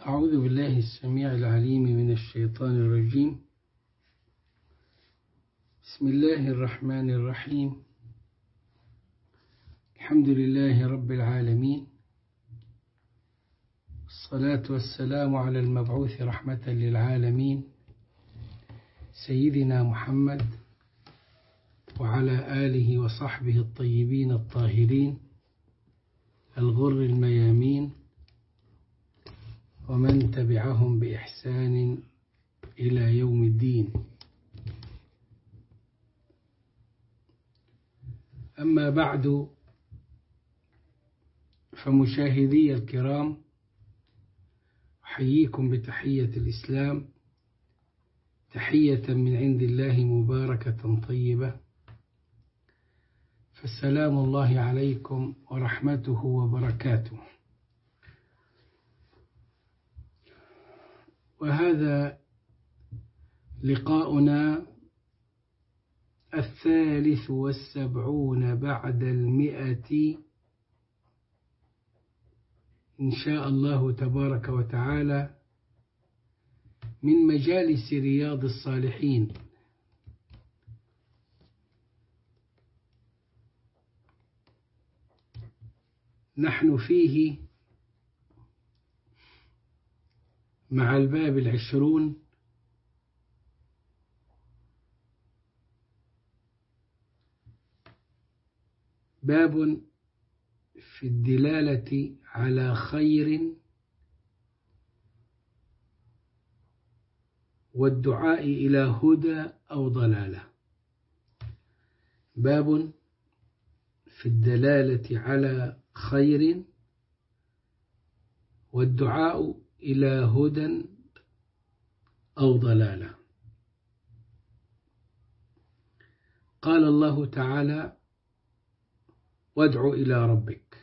أعوذ بالله السميع العليم من الشيطان الرجيم. بسم الله الرحمن الرحيم. الحمد لله رب العالمين، الصلاة والسلام على المبعوث رحمة للعالمين سيدنا محمد وعلى آله وصحبه الطيبين الطاهرين الغر الميامين ومن تبعهم بإحسان إلى يوم الدين. أما بعد، فمشاهدي الكرام، أحييكم بتحية الإسلام، تحية من عند الله مباركة طيبة، فالسلام الله عليكم ورحمته وبركاته. وهذا لقاؤنا 73 بعد 100 إن شاء الله تبارك وتعالى من مجالس رياض الصالحين. نحن فيه مع الباب 20 باب في الدلالة على خير والدعاء إلى هدى أو ضلالة. باب في الدلالة على خير والدعاء إلى هدى أو ضلالة. قال الله تعالى: وادع إلى ربك.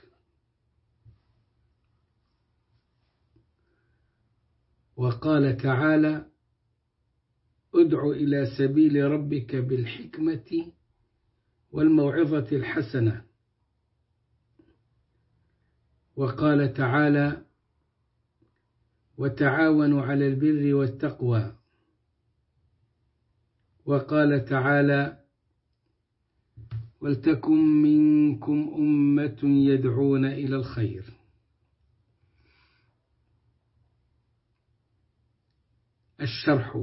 وقال تعالى: ادع إلى سبيل ربك بالحكمة والموعظة الحسنة. وقال تعالى: وتعاونوا على البر والتقوى. وقال تعالى: ولتكن منكم أمة يدعون إلى الخير. الشرح.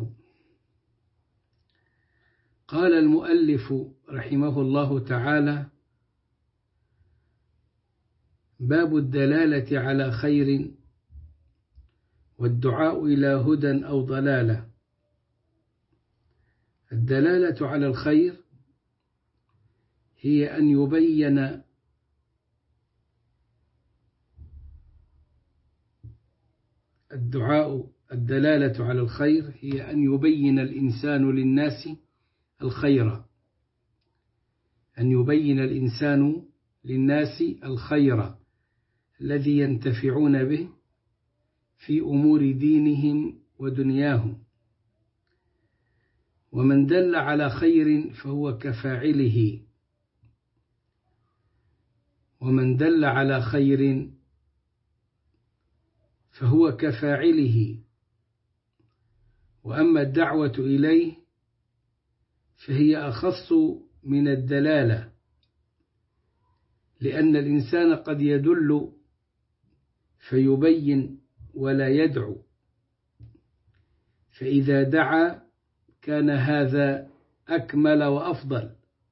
قال المؤلف رحمه الله تعالى: باب الدلالة على خير والدعاء إلى هدى أو ضلالة. الدلالة على الخير هي أن يبين الدلالة على الخير هي أن يبين الإنسان للناس الخير، أن يبين الإنسان للناس الخير الذي ينتفعون به في أمور دينهم ودنياهم. ومن دل على خير فهو كفاعله، ومن دل على خير فهو كفاعله. وأما الدعوة إليه فهي أخص من الدلالة، لأن الإنسان قد يدل فيبين ولا يدعو، فإذا دعا كان هذا أكمل وأفضل.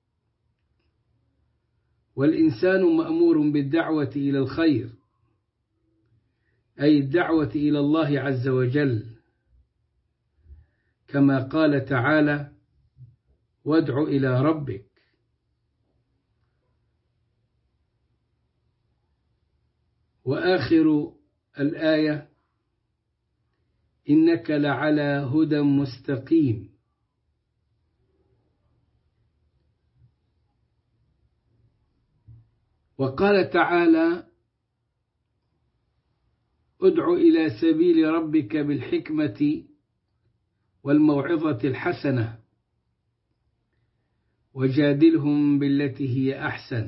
والإنسان مأمور بالدعوة إلى الخير، أي الدعوة إلى الله عز وجل، كما قال تعالى: وادع إلى ربك. وآخر الآية: إنك لعلى هدى مستقيم. وقال تعالى: ادع إلى سبيل ربك بالحكمة والموعظة الحسنة وجادلهم بالتي هي أحسن،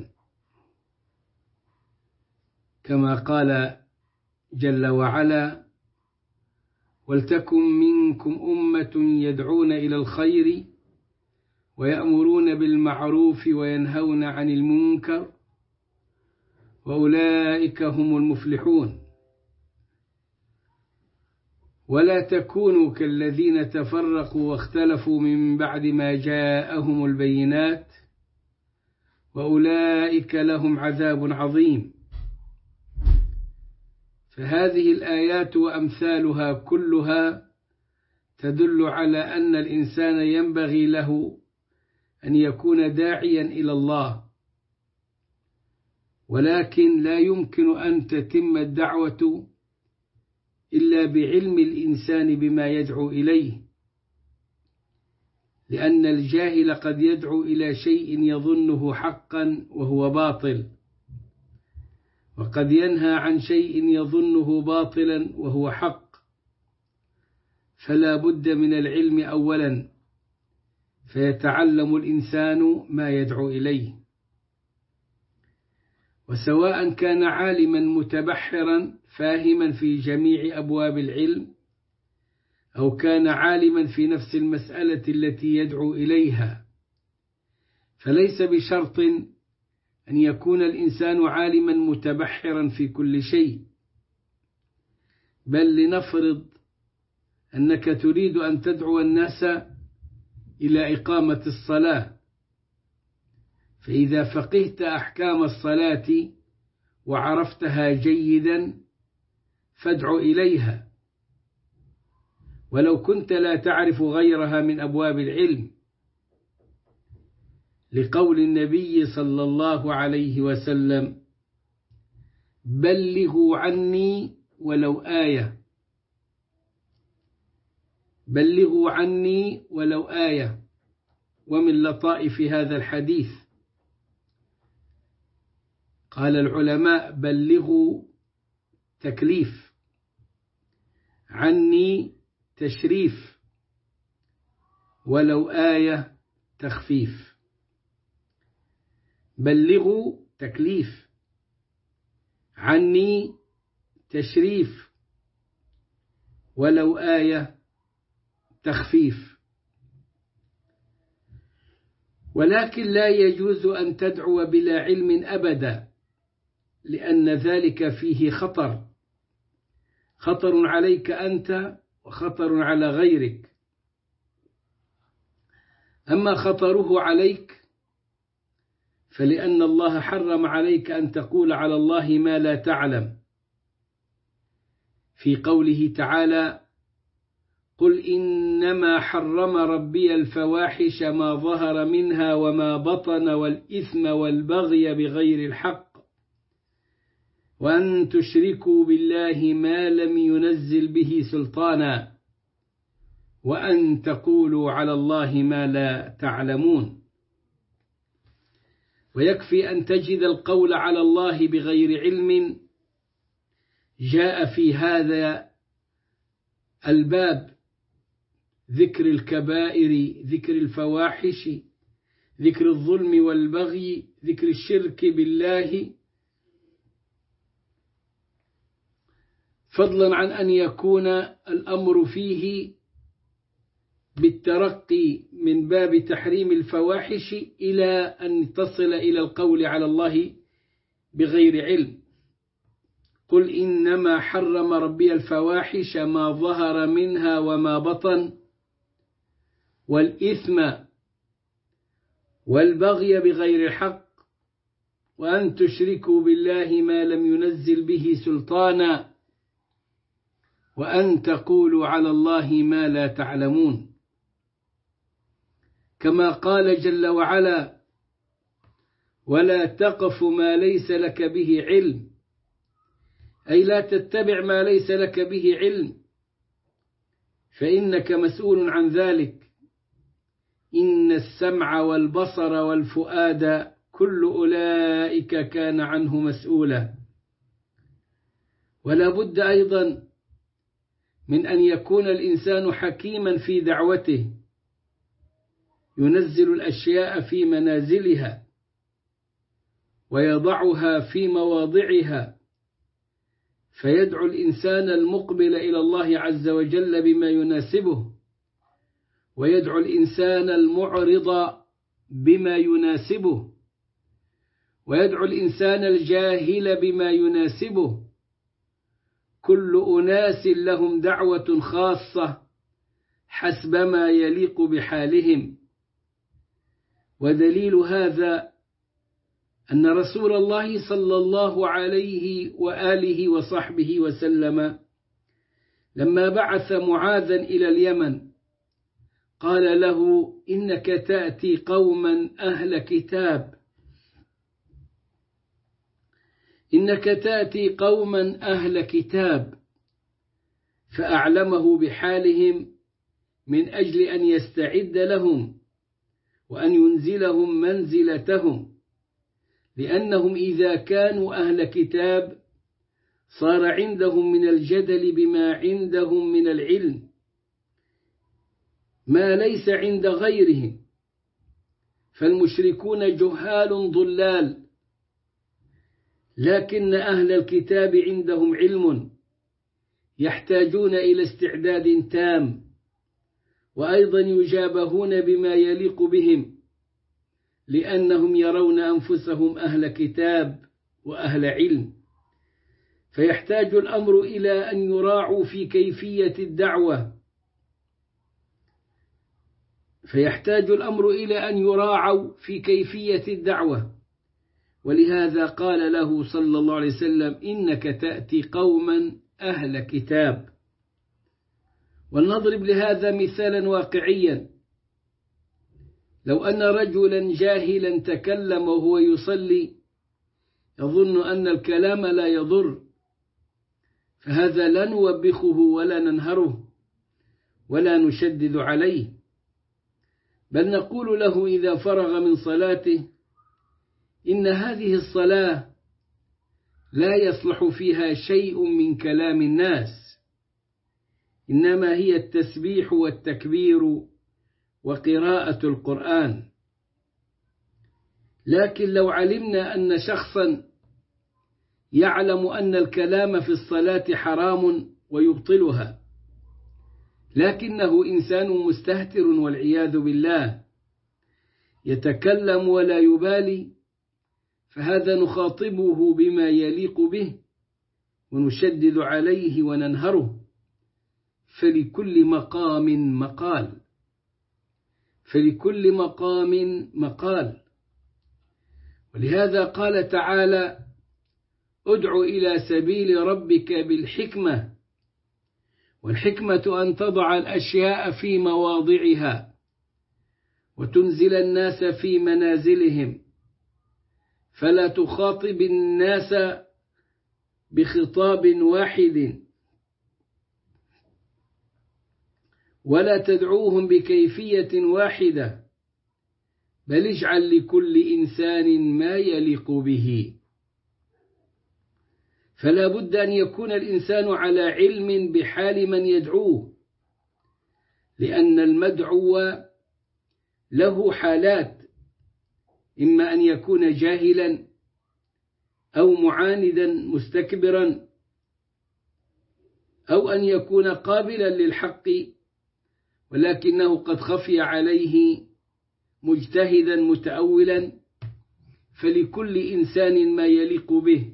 كما قال جل وعلا: ولتكن منكم أمة يدعون إلى الخير ويأمرون بالمعروف وينهون عن المنكر وأولئك هم المفلحون. ولا تكونوا كالذين تفرقوا واختلفوا من بعد ما جاءهم البينات وأولئك لهم عذاب عظيم. فهذه الآيات وأمثالها كلها تدل على أن الإنسان ينبغي له أن يكون داعيا إلى الله، ولكن لا يمكن أن تتم الدعوة إلا بعلم الإنسان بما يدعو إليه، لأن الجاهل قد يدعو إلى شيء يظنه حقا وهو باطل، وقد ينهى عن شيء يظنه باطلا وهو حق، فلا بد من العلم أولا، فيتعلم الإنسان ما يدعو إليه. وسواء كان عالما متبحرا فاهما في جميع أبواب العلم، أو كان عالما في نفس المسألة التي يدعو إليها، فليس بشرط أن يكون الإنسان عالما متبحرا في كل شيء، بل لنفرض أنك تريد أن تدعو الناس إلى إقامة الصلاة، فإذا فقهت أحكام الصلاة وعرفتها جيدا فادع إليها، ولو كنت لا تعرف غيرها من أبواب العلم، لقول النبي صلى الله عليه وسلم: بلغوا عني ولو آية، بلغوا عني ولو آية. ومن لطائف هذا الحديث قال العلماء: بلغوا تكليف، عني تشريف، ولو آية تخفيف. بلغوا تكليف، عني تشريف، ولو آية تخفيف. ولكن لا يجوز أن تدعو بلا علم أبدا، لأن ذلك فيه خطر عليك أنت وخطر على غيرك. أما خطره عليك فلأن الله حرم عليك أن تقول على الله ما لا تعلم، في قوله تعالى: قل إنما حرم ربي الفواحش ما ظهر منها وما بطن والإثم والبغي بغير الحق وأن تشركوا بالله ما لم ينزل به سلطانا وأن تقولوا على الله ما لا تعلمون. ويكفي أن تجد القول على الله بغير علم جاء في هذا الباب ذكر الكبائر، ذكر الفواحش، ذكر الظلم والبغي، ذكر الشرك بالله، فضلا عن أن يكون الأمر فيه بالترقي من باب تحريم الفواحش إلى أن تصل إلى القول على الله بغير علم. قل إنما حرم ربي الفواحش ما ظهر منها وما بطن والإثم والبغي بغير الحق وأن تشركوا بالله ما لم ينزل به سلطانا وأن تقولوا على الله ما لا تعلمون. كما قال جل وعلا: ولا تقف ما ليس لك به علم، أي لا تتبع ما ليس لك به علم، فإنك مسؤول عن ذلك. إن السمع والبصر والفؤاد كل أولئك كان عنه مسؤولا. ولا بد أيضا من أن يكون الإنسان حكيما في دعوته، ينزل الأشياء في منازلها ويضعها في مواضعها، فيدعو الإنسان المقبل إلى الله عز وجل بما يناسبه، ويدعو الإنسان المعرض بما يناسبه، ويدعو الإنسان الجاهل بما يناسبه. كل أناس لهم دعوة خاصة حسب ما يليق بحالهم. ودليل هذا أن رسول الله صلى الله عليه وآله وصحبه وسلم لما بعث معاذا إلى اليمن قال له: إنك تأتي قوما أهل كتاب، إنك تأتي قوما أهل كتاب، فأعلمه بحالهم من أجل أن يستعد لهم وأن ينزلهم منزلتهم، لأنهم إذا كانوا أهل كتاب صار عندهم من الجدل بما عندهم من العلم ما ليس عند غيرهم، فالمشركون جهال ضلال، لكن أهل الكتاب عندهم علم يحتاجون إلى استعداد تام، وأيضا يجابهون بما يليق بهم، لأنهم يرون أنفسهم أهل كتاب وأهل علم. فيحتاج الأمر إلى أن يراعوا في كيفية الدعوة، ولهذا قال له صلى الله عليه وسلم: إنك تأتي قوما أهل كتاب. ولنضرب لهذا مثالا واقعيا: لو أن رجلا جاهلا تكلم وهو يصلي يظن أن الكلام لا يضر، فهذا لا نوبخه ولا ننهره ولا نشدد عليه، بل نقول له إذا فرغ من صلاته: إن هذه الصلاة لا يصلح فيها شيء من كلام الناس، إنما هي التسبيح والتكبير وقراءة القرآن. لكن لو علمنا أن شخصا يعلم أن الكلام في الصلاة حرام ويبطلها، لكنه إنسان مستهتر والعياذ بالله يتكلم ولا يبالي، فهذا نخاطبه بما يليق به ونشدد عليه وننهره. فلكل مقام مقال، فلكل مقام مقال. ولهذا قال تعالى: ادع إلى سبيل ربك بالحكمة، والحكمة أن تضع الأشياء في مواضعها وتنزل الناس في منازلهم، فلا تخاطب الناس بخطاب واحد ولا تدعوهم بكيفية واحدة، بل اجعل لكل إنسان ما يليق به. فلا بد أن يكون الإنسان على علم بحال من يدعوه، لأن المدعو له حالات: إما أن يكون جاهلا أو معاندا مستكبرا، أو أن يكون قابلا للحق ولكنه قد خفي عليه مجتهدا متأولا. فلكل إنسان ما يليق به.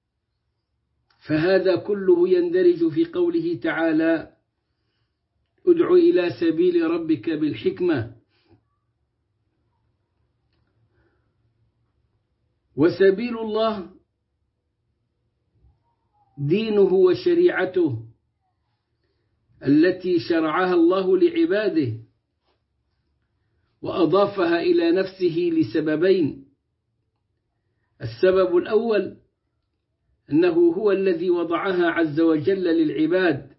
فهذا كله يندرج في قوله تعالى: ادع إلى سبيل ربك بالحكمة. وسبيل الله دينه وشريعته التي شرعها الله لعباده، وأضافها إلى نفسه لسببين: السبب الأول أنه هو الذي وضعها عز وجل للعباد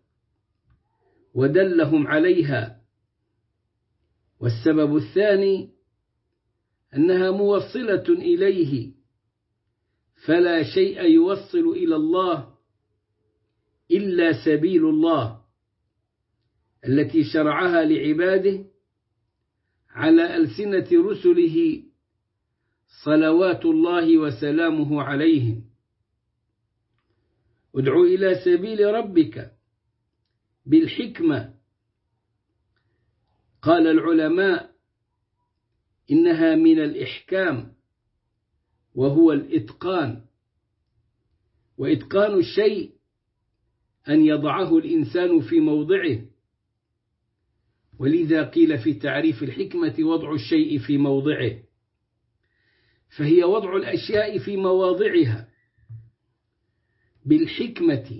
ودلهم عليها، والسبب الثاني أنها موصلة إليه، فلا شيء يوصل إلى الله إلا سبيل الله التي شرعها لعباده على ألسنة رسله صلوات الله وسلامه عليهم. ادع إلى سبيل ربك بالحكمة. قال العلماء إنها من الإحكام، وهو الإتقان، وإتقان الشيء أن يضعه الإنسان في موضعه، ولذا قيل في تعريف الحكمة وضع الشيء في موضعه، فهي وضع الأشياء في مواضعها بالحكمة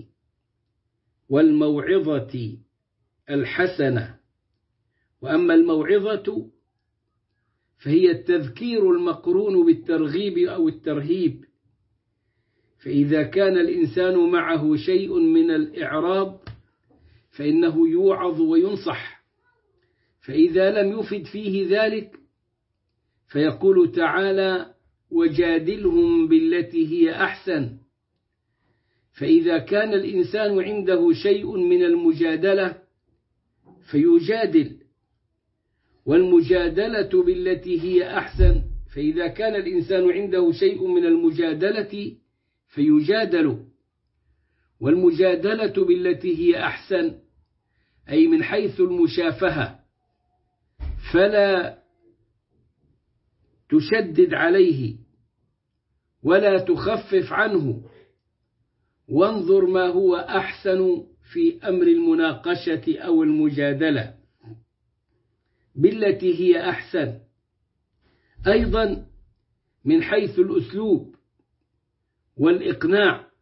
والموعظة الحسنة. وأما الموعظة فهي التذكير المقرون بالترغيب أو الترهيب، فإذا كان الإنسان معه شيء من الإعراض فإنه يوعظ وينصح، فإذا لم يفد فيه ذلك فيقول تعالى: وجادلهم بالتي هي أحسن. فإذا كان الإنسان عنده شيء من المجادلة فيجادل، والمجادلة بالتي هي أحسن، فإذا كان الإنسان عنده شيء من المجادلة فيجادل، والمجادلة بالتي هي أحسن أي من حيث المشافهة، فلا تشدد عليه ولا تخفف عنه، وانظر ما هو أحسن في أمر المناقشة أو المجادلة بالتي هي أحسن. أيضا من حيث الأسلوب والإقناع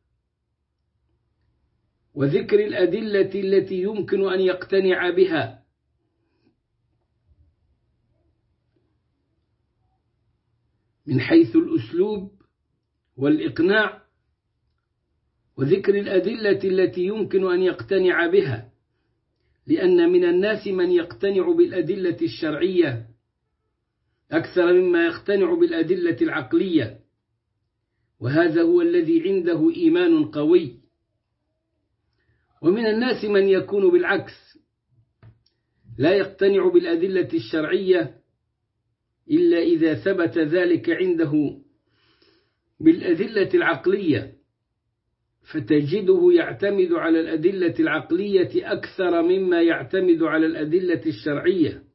وذكر الأدلة التي يمكن أن يقتنع بها، من حيث الأسلوب والإقناع وذكر الأدلة التي يمكن أن يقتنع بها، لأن من الناس من يقتنع بالأدلة الشرعية أكثر مما يقتنع بالأدلة العقلية، وهذا هو الذي عنده إيمان قوي. ومن الناس من يكون بالعكس، لا يقتنع بالأدلة الشرعية إلا إذا ثبت ذلك عنده بالأدلة العقلية، فتجده يعتمد على الأدلة العقلية أكثر مما يعتمد على الأدلة الشرعية،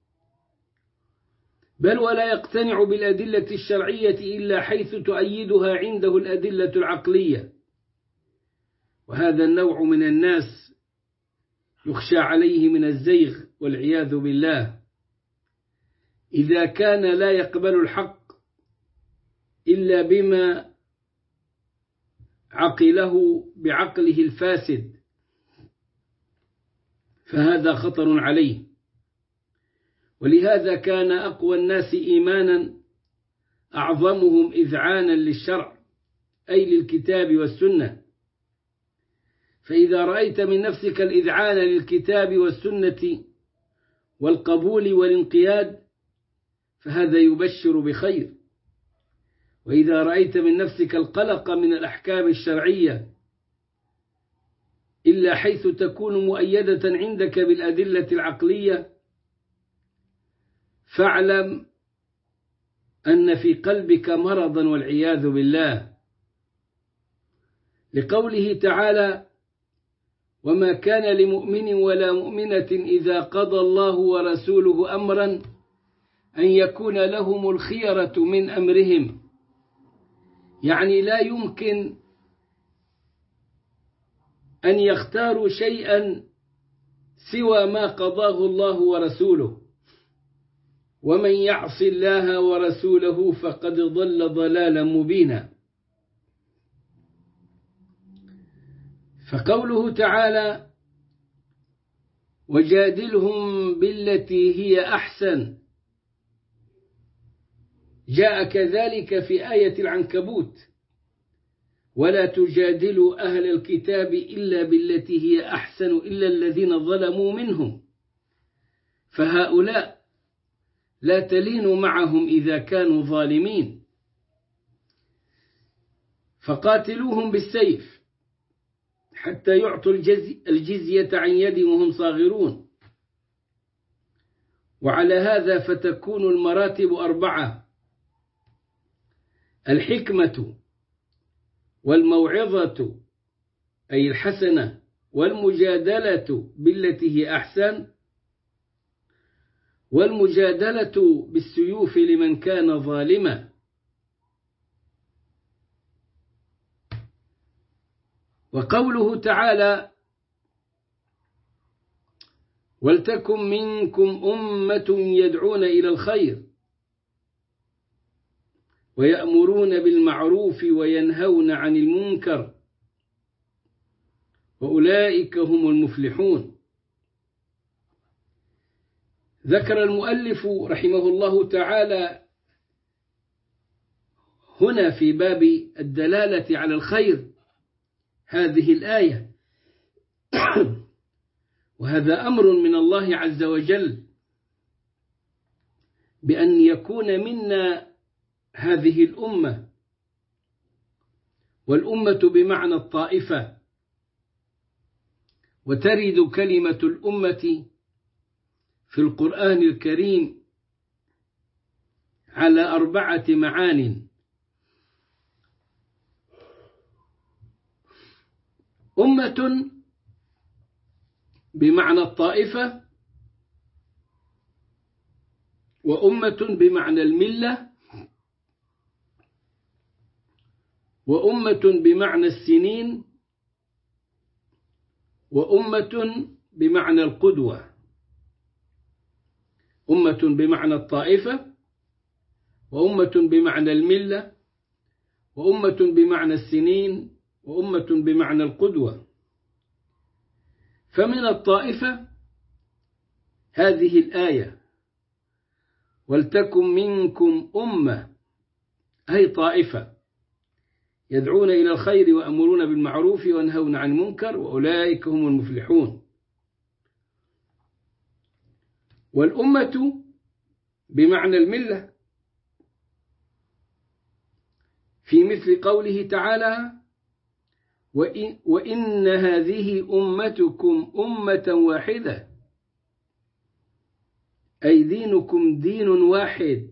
بل ولا يقتنع بالأدلة الشرعية إلا حيث تؤيدها عنده الأدلة العقلية. وهذا النوع من الناس يخشى عليه من الزيغ والعياذ بالله، إذا كان لا يقبل الحق إلا بما عقله بعقله الفاسد، فهذا خطر عليه. ولهذا كان أقوى الناس إيمانا أعظمهم إذعانا للشرع، أي للكتاب والسنة. فإذا رأيت من نفسك الإذعان للكتاب والسنة والقبول والانقياد فهذا يبشر بخير. وإذا رأيت من نفسك القلق من الأحكام الشرعية إلا حيث تكون مؤيدة عندك بالأدلة العقلية فاعلم أن في قلبك مرضا والعياذ بالله، لقوله تعالى: وما كان لمؤمن ولا مؤمنة إذا قضى الله ورسوله أمرا أن يكون لهم الخيرة من أمرهم، يعني لا يمكن أن يختاروا شيئا سوى ما قضاه الله ورسوله، ومن يعص الله ورسوله فقد ضل ضلالا مبينا. فقوله تعالى: وجادلهم بالتي هي أحسن، جاء كذلك في آية العنكبوت: ولا تجادلوا أهل الكتاب إلا بالتي هي أحسن إلا الذين ظلموا منهم، فهؤلاء لا تلين معهم إذا كانوا ظالمين، فقاتلوهم بالسيف حتى يعطوا الجزية عن يد وهم صاغرون. وعلى هذا فتكون المراتب 4: الحكمة والموعظة أي الحسنة، والمجادلة بالتي هي أحسن، والمجادلة بالسيوف لمن كان ظالما. وقوله تعالى: ولتكن منكم أمة يدعون إلى الخير ويأمرون بالمعروف وينهون عن المنكر وأولئك هم المفلحون. ذكر المؤلف رحمه الله تعالى هنا في باب الدلالة على الخير هذه الآية، وهذا أمر من الله عز وجل بأن يكون منا هذه الأمة، والأمة بمعنى الطائفة، وترد كلمة الأمة في القرآن الكريم على 4 معان: أمة بمعنى الطائفة، وأمة بمعنى الملة، وأمة بمعنى السنين، وأمة بمعنى القدوة. أمة بمعنى الطائفة، وأمة بمعنى الملة، وأمة بمعنى السنين، وأمة بمعنى القدوة. فمن الطائفة هذه الآية: ولتكن منكم أمة، أي طائفة يدعون إلى الخير ويأمرون بالمعروف وينهون عن المنكر وأولئك هم المفلحون. والأمة بمعنى الملة في مثل قوله تعالى: وإن هذه أمتكم أمة واحدة، أي دينكم دين واحد.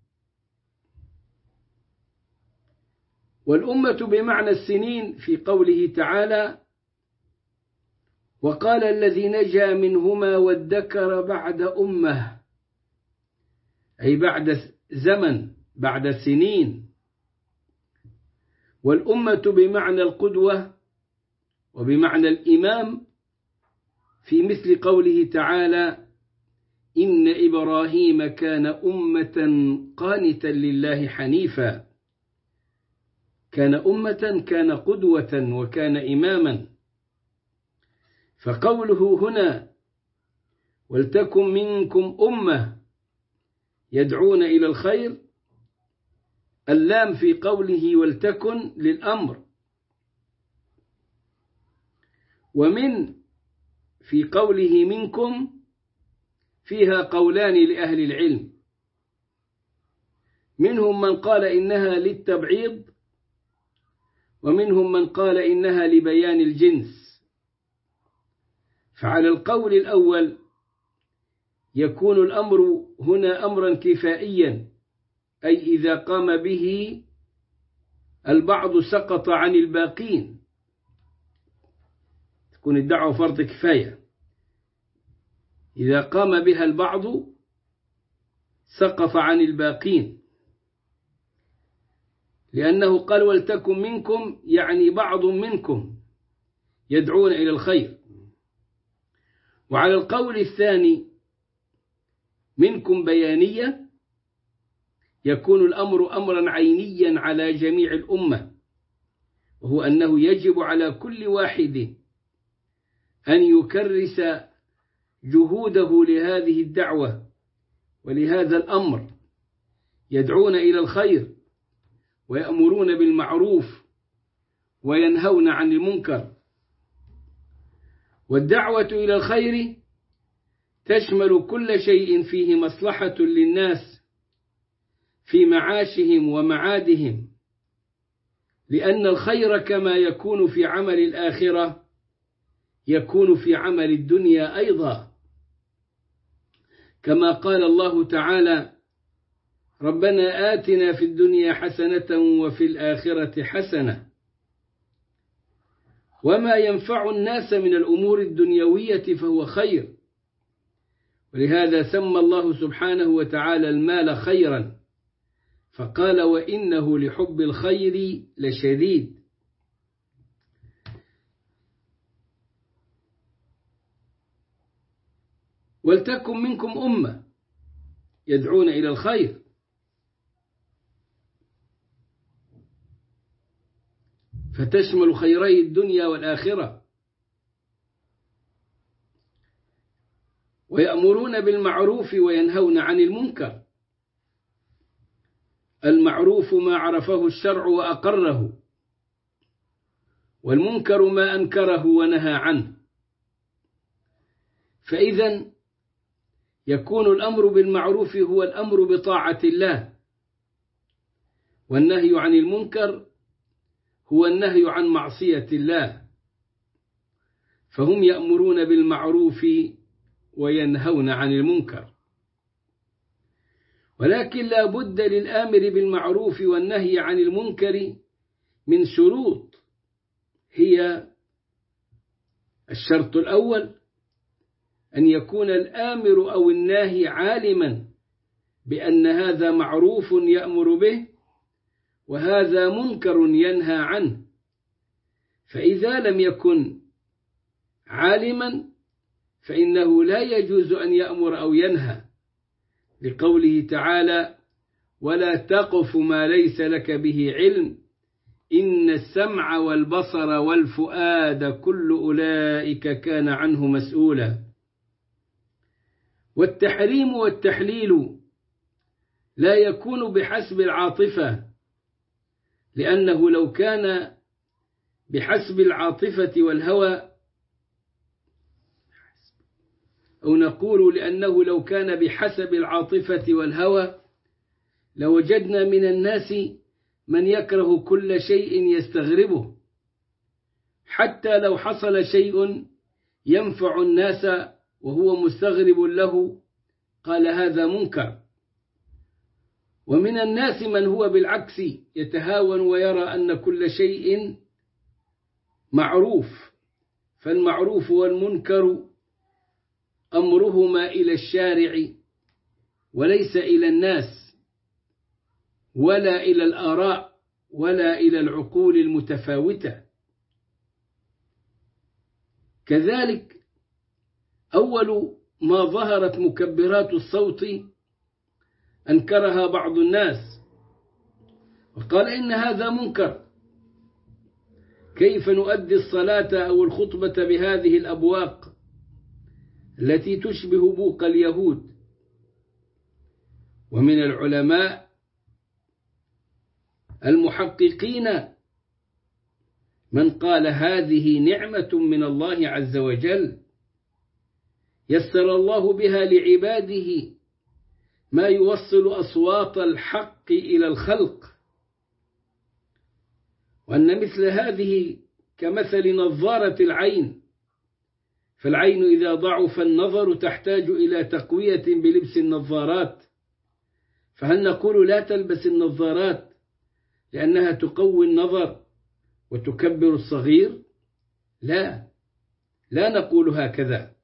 والأمة بمعنى السنين في قوله تعالى: وقال الذي نجا منهما وادكر بعد أمة، أي بعد زمن، بعد سنين. والأمة بمعنى القدوة وبمعنى الإمام في مثل قوله تعالى: إن إبراهيم كان أمة قانتا لله حنيفا. كان أمة، كان قدوة، وكان إماما. فقوله هنا: ولتكن منكم أمة يدعون إلى الخير، اللام في قوله ولتكن للأمر، ومن في قوله منكم فيها قولان لأهل العلم، منهم من قال إنها للتبعيض، ومنهم من قال إنها لبيان الجنس. فعلى القول الأول يكون الأمر هنا أمرا كفائيا، أي إذا قام به البعض سقط عن الباقين، تكون الدعوة فرض كفاية. إذا قام بها البعض سقط عن الباقين، لأنه قال ولتكن منكم، يعني بعض منكم يدعون إلى الخير. وعلى القول الثاني منكم بيانية، يكون الأمر أمرا عينيا على جميع الأمة، وهو أنه يجب على كل واحد أن يكرس جهوده لهذه الدعوة ولهذا الأمر. يدعون إلى الخير ويأمرون بالمعروف وينهون عن المنكر. والدعوة إلى الخير تشمل كل شيء فيه مصلحة للناس في معاشهم ومعادهم، لأن الخير كما يكون في عمل الآخرة يكون في عمل الدنيا أيضا، كما قال الله تعالى: ربنا آتنا في الدنيا حسنة وفي الآخرة حسنة. وما ينفع الناس من الأمور الدنيوية فهو خير. ولهذا سمى الله سبحانه وتعالى المال خيرا، فقال وإنه لحب الخير لشديد. ولتكن منكم أمة يدعون إلى الخير، فتشمل خيري الدنيا والآخرة، ويأمرون بالمعروف وينهون عن المنكر. المعروف ما عرفه الشرع وأقره، والمنكر ما أنكره ونهى عنه. فإذا يكون الأمر بالمعروف هو الأمر بطاعة الله، والنهي عن المنكر هو النهي عن معصية الله. فهم يأمرون بالمعروف وينهون عن المنكر، ولكن لا بد للآمر بالمعروف والنهي عن المنكر من شروط. هي الشرط الأول أن يكون الآمر أو الناهي عالما بأن هذا معروف يأمر به وهذا منكر ينهى عنه. فإذا لم يكن عالما فإنه لا يجوز أن يأمر أو ينهى، لقوله تعالى ولا تقف ما ليس لك به علم إن السمع والبصر والفؤاد كل أولئك كان عنه مسؤولا. والتحريم والتحليل لا يكون بحسب العاطفة، لأنه لو كان بحسب العاطفة والهوى، أو نقول لأنه لو كان بحسب العاطفة والهوى لوجدنا من الناس من يكره كل شيء يستغربه، حتى لو حصل شيء ينفع الناس وهو مستغرب له قال هذا منكر. ومن الناس من هو بالعكس يتهاون ويرى أن كل شيء معروف، فالمعروف والمنكر أمرهما إلى الشارع وليس إلى الناس ولا إلى الآراء ولا إلى العقول المتفاوتة. كذلك أول ما ظهرت مكبرات الصوت أنكرها بعض الناس وقال إن هذا منكر، كيف نؤدي الصلاة أو الخطبة بهذه الأبواق التي تشبه بوق اليهود؟ ومن العلماء المحققين من قال هذه نعمة من الله عز وجل يسر الله بها لعباده ما يوصل أصوات الحق إلى الخلق، وأن مثل هذه كمثل نظارة العين، فالعين إذا ضعف النظر تحتاج إلى تقوية بلبس النظارات. فهل نقول لا تلبس النظارات لأنها تقوي النظر وتكبر الصغير؟ لا نقول هكذا.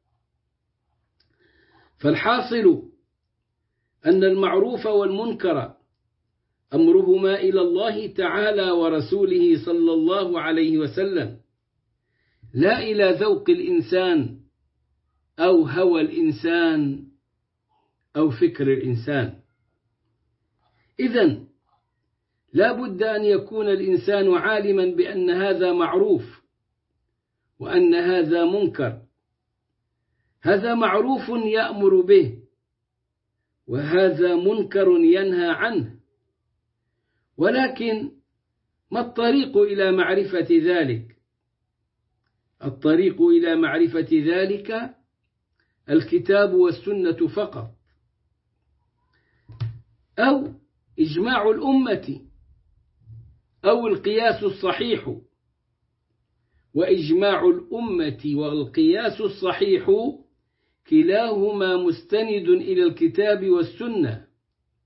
فالحاصل أن المعروف والمنكر أمرهما إلى الله تعالى ورسوله صلى الله عليه وسلم، لا إلى ذوق الإنسان أو هوى الإنسان أو فكر الإنسان. إذن لا بد أن يكون الإنسان عالما بأن هذا معروف وأن هذا منكر. هذا معروف يأمر به وهذا منكر ينهى عنه، ولكن ما الطريق إلى معرفة ذلك؟ الطريق إلى معرفة ذلك الكتاب والسنة فقط، أو إجماع الأمة، أو القياس الصحيح. وإجماع الأمة والقياس الصحيح كلاهما مستند إلى الكتاب والسنة،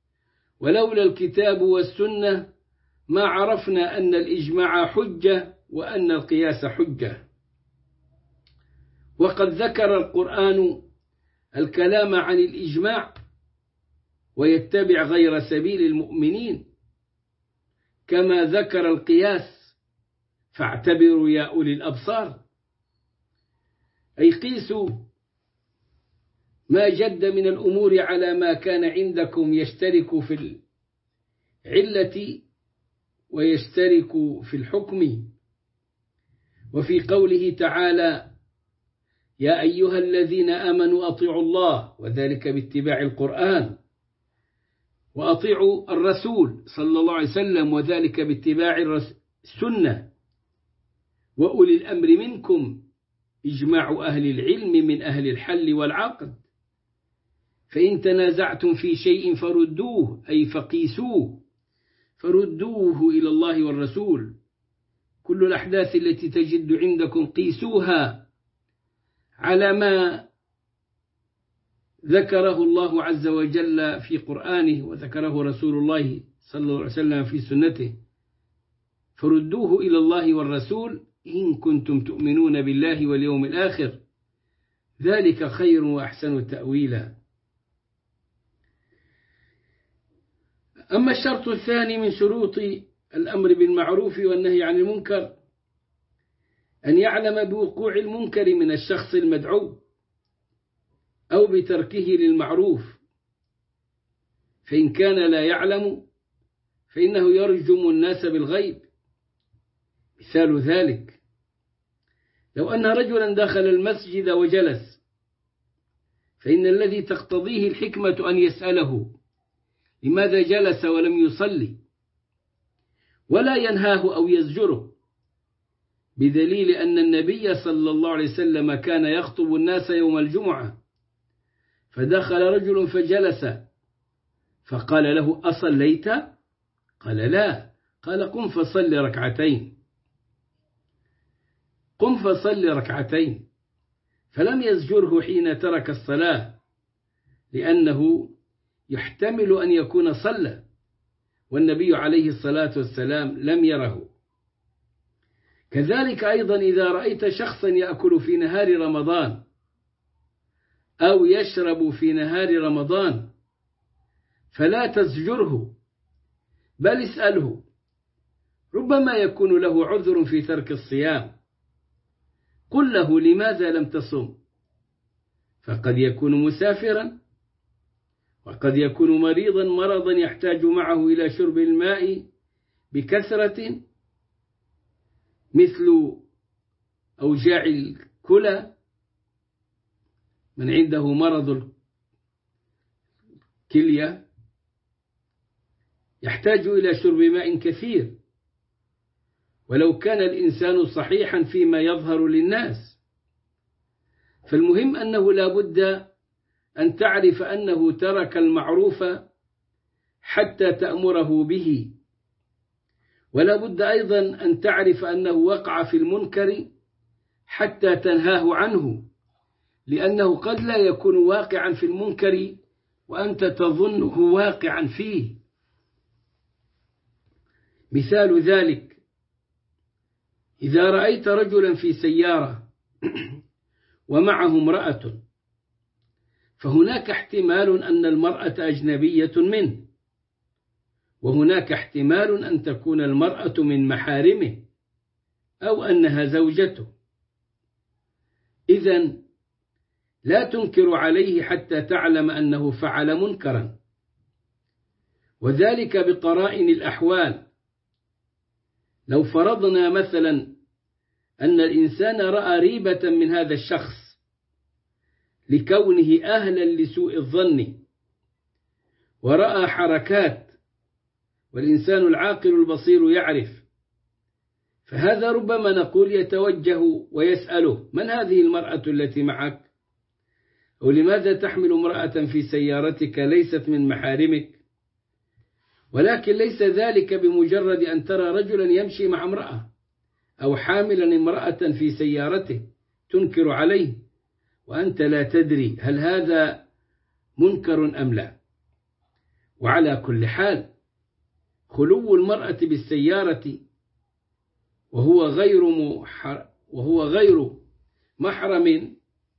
ولولا الكتاب والسنة ما عرفنا أن الإجماع حجة وأن القياس حجة. وقد ذكر القرآن الكلام عن الإجماع ويتبع غير سبيل المؤمنين، كما ذكر القياس فاعتبروا يا أولي الأبصار، أي قيسوا ما جد من الأمور على ما كان عندكم، يشترك في العلة ويشترك في الحكم. وفي قوله تعالى: يا أيها الذين آمنوا أطيعوا الله، وذلك باتباع القرآن، وأطيعوا الرسول صلى الله عليه وسلم، وذلك باتباع السنة، وأولي الأمر منكم، إجماع أهل العلم من أهل الحل والعقد، فإن تنازعتم في شيء فردوه، أي فقيسوه، فردوه إلى الله والرسول. كل الأحداث التي تجد عندكم قيسوها على ما ذكره الله عز وجل في قرآنه، وذكره رسول الله صلى الله عليه وسلم في سنته، فردوه إلى الله والرسول إن كنتم تؤمنون بالله واليوم الآخر، ذلك خير وأحسن تأويلا. أما الشرط الثاني من شروط الأمر بالمعروف والنهي عن المنكر أن يعلم بوقوع المنكر من الشخص المدعو أو بتركه للمعروف، فإن كان لا يعلم فإنه يرجم الناس بالغيب. مثال ذلك: لو أن رجلا دخل المسجد وجلس، فإن الذي تقتضيه الحكمة أن يسأله لماذا جلس ولم يصلي، ولا ينهاه أو يزجره، بدليل أن النبي صلى الله عليه وسلم كان يخطب الناس يوم الجمعة، فدخل رجل فجلس، فقال له: أصليت؟ قال: لا. قال: قم فصل ركعتين. قم فصل ركعتين. فلم يزجره حين ترك الصلاة، لأنه يحتمل أن يكون صلى، والنبي عليه الصلاة والسلام لم يره. كذلك أيضا إذا رأيت شخصا يأكل في نهار رمضان أو يشرب في نهار رمضان، فلا تزجره، بل اسأله، ربما يكون له عذر في ترك الصيام. قل له: لماذا لم تصم؟ فقد يكون مسافرا، وقد يكون مريضا مرضا يحتاج معه إلى شرب الماء بكثرة، مثل أوجاع الكلى، من عنده مرض الكلية يحتاج إلى شرب ماء كثير، ولو كان الإنسان صحيحا فيما يظهر للناس. فالمهم أنه لا بد أن تعرف أنه ترك المعروف حتى تأمره به، ولا بد أيضا أن تعرف أنه وقع في المنكر حتى تنهاه عنه، لأنه قد لا يكون واقعا في المنكر وأنت تظنه واقعا فيه. مثال ذلك: إذا رأيت رجلا في سيارة ومعه امرأة، فهناك احتمال أن المرأة أجنبية منه، وهناك احتمال أن تكون المرأة من محارمه أو أنها زوجته. إذن لا تنكر عليه حتى تعلم أنه فعل منكرا، وذلك بقرائن الأحوال. لو فرضنا مثلا أن الإنسان رأى ريبة من هذا الشخص لكونه أهلا لسوء الظن، ورأى حركات، والإنسان العاقل البصير يعرف، فهذا ربما نقول يتوجه ويسأله: من هذه المرأة التي معك؟ أو لماذا تحمل امرأة في سيارتك ليست من محارمك؟ ولكن ليس ذلك بمجرد أن ترى رجلا يمشي مع امرأة أو حاملا امرأة في سيارته تنكر عليه وأنت لا تدري هل هذا منكر أم لا. وعلى كل حال، خلو المرأة بالسيارة وهو غير محرم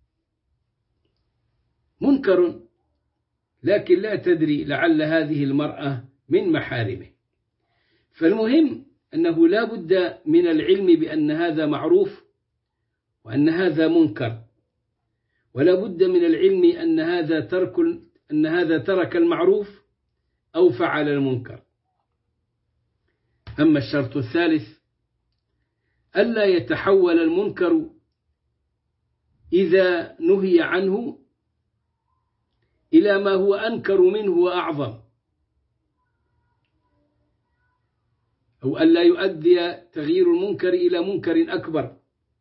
منكر، لكن لا تدري لعل هذه المرأة من محارمه. فالمهم أنه لا بد من العلم بأن هذا معروف وأن هذا منكر، ولا بد من العلم أن هذا ترك المعروف أو فعل المنكر. أما الشرط الثالث ألا يتحول المنكر إذا نهي عنه إلى ما هو أنكر منه وأعظم، أو ألا يؤدي تغيير المنكر إلى منكر أكبر.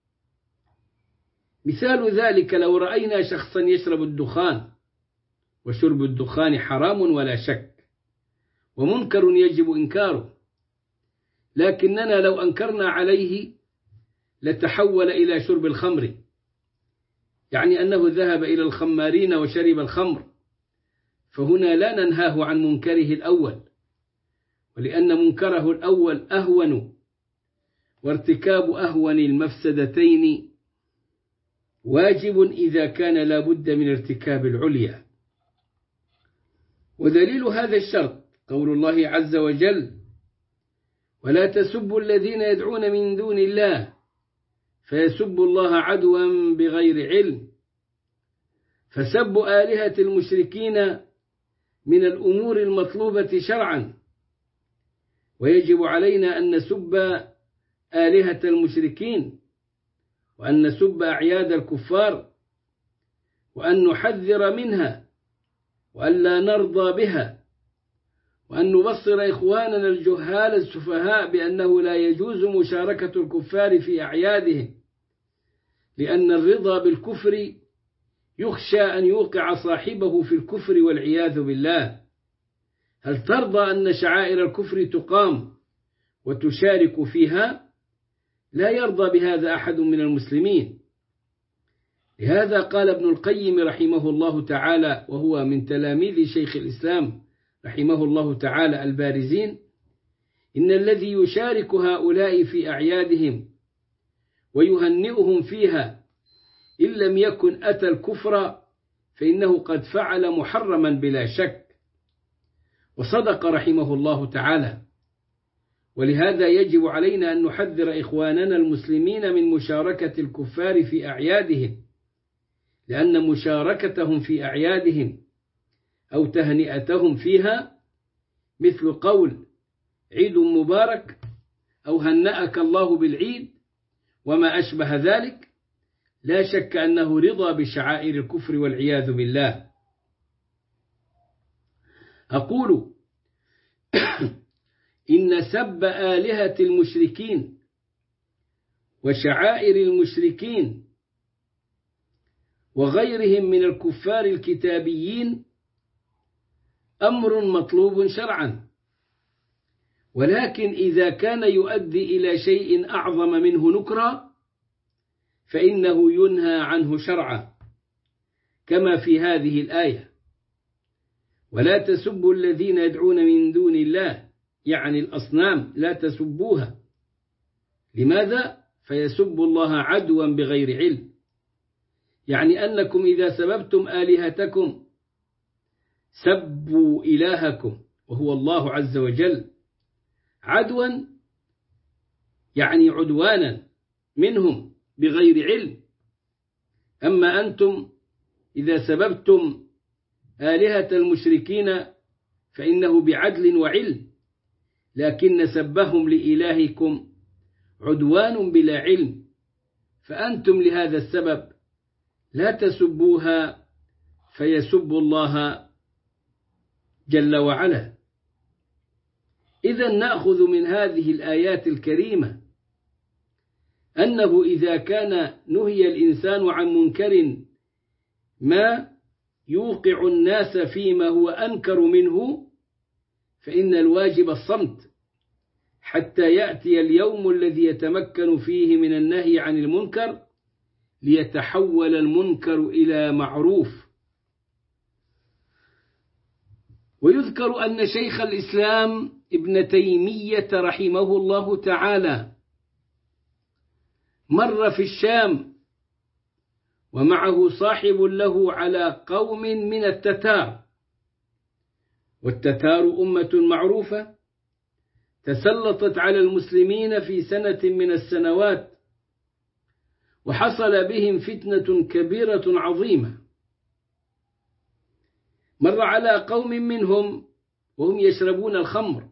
مثال ذلك لو رأينا شخصا يشرب الدخان، وشرب الدخان حرام ولا شك، ومنكر يجب إنكاره، لكننا لو أنكرنا عليه لتحول إلى شرب الخمر، يعني أنه ذهب إلى الخمارين وشرب الخمر، فهنا لا ننهاه عن منكره الأول، ولأن منكره الأول أهون، وارتكاب أهون المفسدتين واجب إذا كان لا بد من ارتكاب العليا. ودليل هذا الشرط قول الله عز وجل: ولا تسبوا الذين يدعون من دون الله فيسبوا الله عدوا بغير علم. فسب آلهة المشركين من الأمور المطلوبة شرعا، ويجب علينا أن نسب آلهة المشركين، وأن نسب أعياد الكفار، وأن نحذر منها، وأن لا نرضى بها، وأن نبصر إخواننا الجهال السفهاء بأنه لا يجوز مشاركة الكفار في أعيادهم، لأن الرضا بالكفر يخشى أن يوقع صاحبه في الكفر والعياذ بالله. هل ترضى أن شعائر الكفر تقام وتشارك فيها؟ لا يرضى بهذا أحد من المسلمين. لهذا قال ابن القيم رحمه الله تعالى، وهو من تلاميذ شيخ الإسلام رحمه الله تعالى البارزين: إن الذي يشارك هؤلاء في أعيادهم ويهنئهم فيها إن لم يكن أتى الكفر فإنه قد فعل محرما بلا شك. وصدق رحمه الله تعالى. ولهذا يجب علينا أن نحذر إخواننا المسلمين من مشاركة الكفار في أعيادهم، لأن مشاركتهم في أعيادهم أو تهنئتهم فيها مثل قول عيد مبارك أو هنأك الله بالعيد وما أشبه ذلك، لا شك أنه رضا بشعائر الكفر والعياذ بالله. أقول إن سب آلهة المشركين وشعائر المشركين وغيرهم من الكفار الكتابيين أمر مطلوب شرعا، ولكن إذا كان يؤدي إلى شيء أعظم منه نكرا فإنه ينهى عنه شرعا، كما في هذه الآية: ولا تسبوا الذين يدعون من دون الله، يعني الأصنام لا تسبوها. لماذا؟ فيسبوا الله عدوا بغير علم، يعني أنكم إذا سببتم آلهتكم سبوا إلهكم وهو الله عز وجل عدوا، يعني عدوانا منهم بغير علم. أما أنتم إذا سببتم آلهة المشركين فإنه بعدل وعلم، لكن سبهم لإلهكم عدوان بلا علم، فأنتم لهذا السبب لا تسبوها فيسب الله جل وعلا. إذن نأخذ من هذه الآيات الكريمة أنه إذا كان نهي الإنسان عن منكر ما يوقع الناس فيما هو أنكر منه فإن الواجب الصمت حتى يأتي اليوم الذي يتمكن فيه من النهي عن المنكر ليتحول المنكر إلى معروف. ويذكر أن شيخ الإسلام ابن تيمية رحمه الله تعالى مر في الشام ومعه صاحب له على قوم من التتار، والتتار أمة معروفة تسلطت على المسلمين في سنة من السنوات، وحصل بهم فتنة كبيرة عظيمة. مر على قوم منهم وهم يشربون الخمر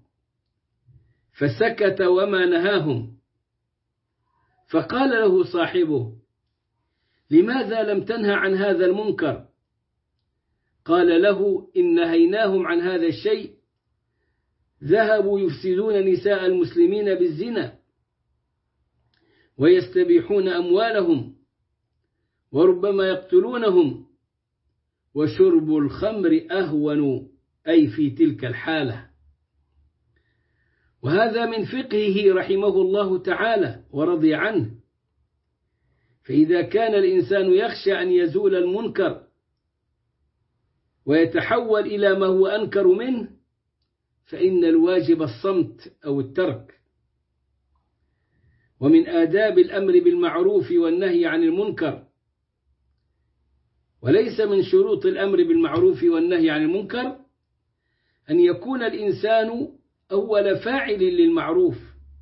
فسكت وما نهاهم، فقال له صاحبه: لماذا لم تنهى عن هذا المنكر؟ قال له: إن نهيناهم عن هذا الشيء ذهبوا يفسدون نساء المسلمين بالزنا ويستبيحون أموالهم وربما يقتلونهم، وشرب الخمر أهون أي في تلك الحالة. وهذا من فقهه رحمه الله تعالى ورضي عنه. فإذا كان الإنسان يخشى أن يزول المنكر ويتحول إلى ما هو أنكر منه، فإن الواجب الصمت أو الترك. ومن آداب الأمر بالمعروف والنهي عن المنكر، وليس من شروط الأمر بالمعروف والنهي عن المنكر، أن يكون الإنسان أول فاعل للمعروف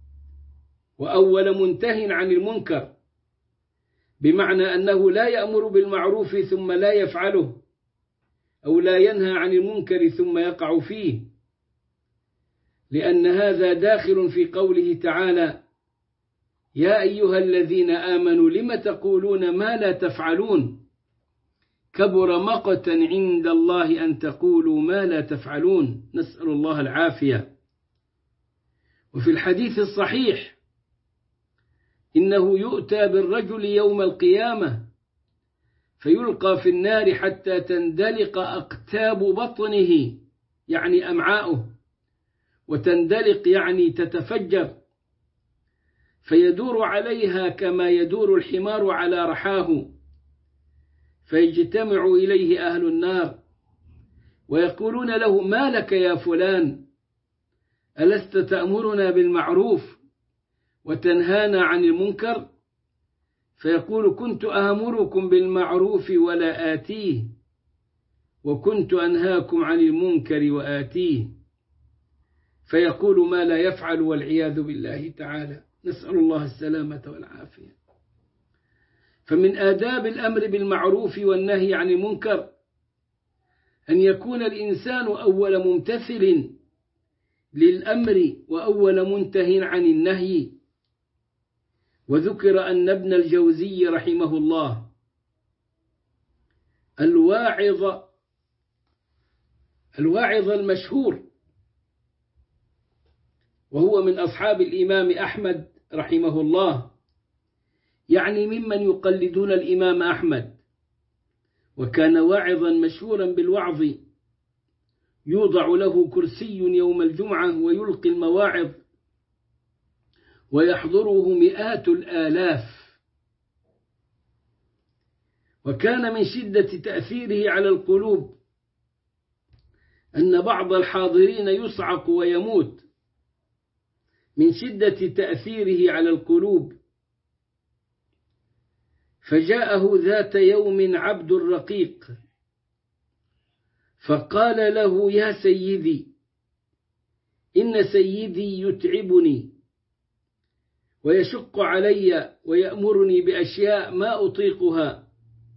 وأول منته عن المنكر، بمعنى أنه لا يأمر بالمعروف ثم لا يفعله، أو لا ينهى عن المنكر ثم يقع فيه، لأن هذا داخل في قوله تعالى: يا أيها الذين آمنوا لم تقولون ما لا تفعلون كبر مقتا عند الله أن تقولوا ما لا تفعلون، نسأل الله العافية. وفي الحديث الصحيح: إنه يؤتى بالرجل يوم القيامة فيلقى في النار حتى تندلق أقتاب بطنه، يعني أمعاؤه، وتندلق يعني تتفجر، فيدور عليها كما يدور الحمار على رحاه، فيجتمع إليه أهل النار ويقولون له: ما لك يا فلان؟ ألست تأمرنا بالمعروف وتنهانا عن المنكر؟ فيقول: كنت آمركم بالمعروف ولا آتيه، وكنت أنهاكم عن المنكر وآتيه. فيقول ما لا يفعل والعياذ بالله تعالى، نسأل الله السلامة والعافية. فمن آداب الأمر بالمعروف والنهي عن المنكر أن يكون الإنسان أول ممتثل للأمر وأول منته عن النهي. وذكر أن ابن الجوزي رحمه الله الواعظ المشهور، وهو من أصحاب الإمام أحمد رحمه الله، يعني ممن يقلدون الإمام أحمد، وكان واعظا مشهورا بالوعظ، يوضع له كرسي يوم الجمعة ويلقي المواعظ ويحضره مئات الآلاف. وكان من شدة تأثيره على القلوب أن بعض الحاضرين يصعق ويموت من شدة تأثيره على القلوب. فجاءه ذات يوم عبد رقيق فقال له: يا سيدي، إن سيدي يتعبني ويشق علي ويأمرني بأشياء ما أطيقها،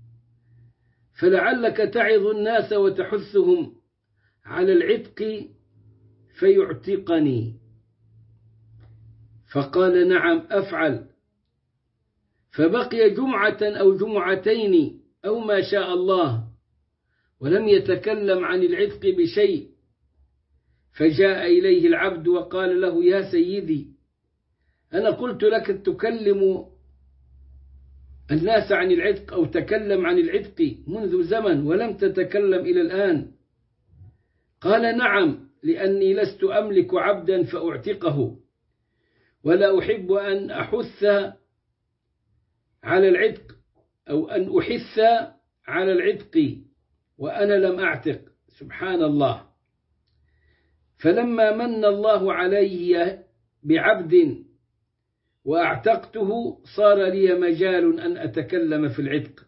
فلعلك تعظ الناس وتحثهم على العتق فيعتقني. فقال: نعم أفعل. فبقي جمعة أو جمعتين أو ما شاء الله ولم يتكلم عن العتق بشيء. فجاء إليه العبد وقال له: يا سيدي، أنا قلت لك تكلم الناس عن العتق أو تكلم عن العتق منذ زمن ولم تتكلم إلى الآن. قال: نعم، لأني لست أملك عبدا فأعتقه، ولا أحب أن أحث على العتق أو أن أحث على العتق وأنا لم أعتق. سبحان الله. فلما من الله علي بعبد وأعتقته صار لي مجال أن أتكلم في العتق.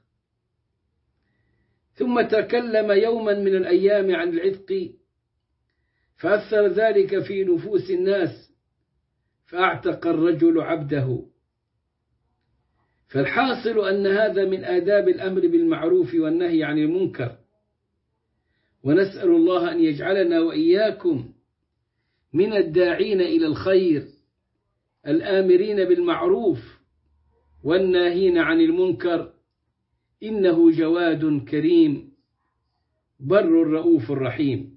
ثم تكلم يوما من الأيام عن العتق فأثر ذلك في نفوس الناس فأعتق الرجل عبده. فالحاصل أن هذا من آداب الأمر بالمعروف والنهي عن المنكر، ونسأل الله أن يجعلنا وإياكم من الداعين إلى الخير الآمرين بالمعروف والناهين عن المنكر، إنه جواد كريم بر رؤوف رحيم.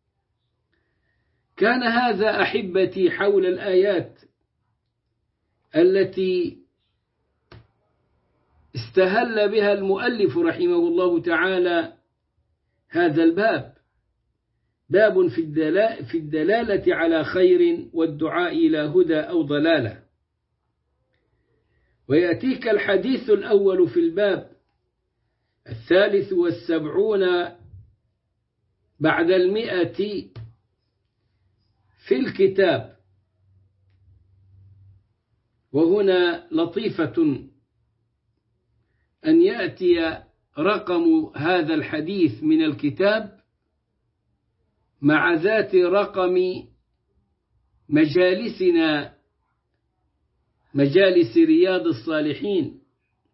كان هذا أحبتي حول الآيات التي استهل بها المؤلف رحمه الله تعالى هذا الباب، باب في الدلالة على خير والدعاء إلى هدى أو ضلالة. ويأتيك الحديث الأول في الباب 73 بعد 100 في الكتاب. وهنا لطيفة أن يأتي رقم هذا الحديث من الكتاب مع ذات رقم مجالسنا، مجالس رياض الصالحين،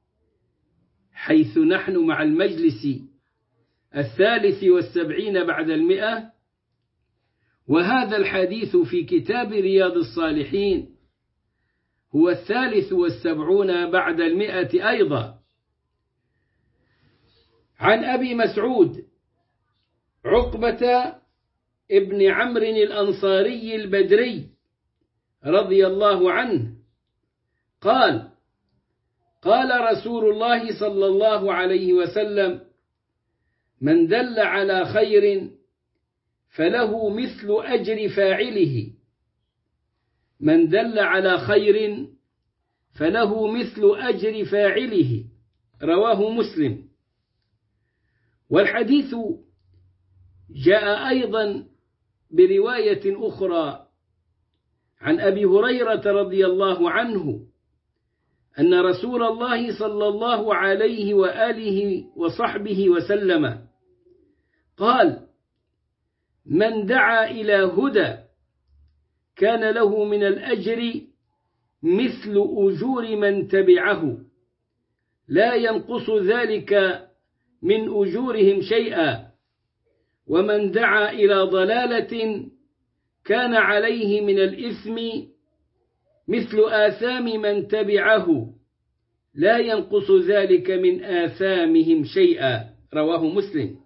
حيث نحن مع المجلس 73 بعد 100. وهذا الحديث في كتاب رياض الصالحين هو 73 بعد 100 أيضا. عن أبي مسعود عقبة ابن عمرو الأنصاري البدري رضي الله عنه قال: قال رسول الله صلى الله عليه وسلم: من دل على خير فله مثل أجر فاعله. من دل على خير فله مثل أجر فاعله. رواه مسلم. والحديث جاء أيضا برواية أخرى عن أبي هريرة رضي الله عنه أن رسول الله صلى الله عليه وآله وصحبه وسلم قال: من دعا إلى هدى كان له من الأجر مثل أجور من تبعه لا ينقص ذلك من أجورهم شيئا، ومن دعا إلى ضلالة كان عليه من الإثم مثل آثام من تبعه لا ينقص ذلك من آثامهم شيئا. رواه مسلم.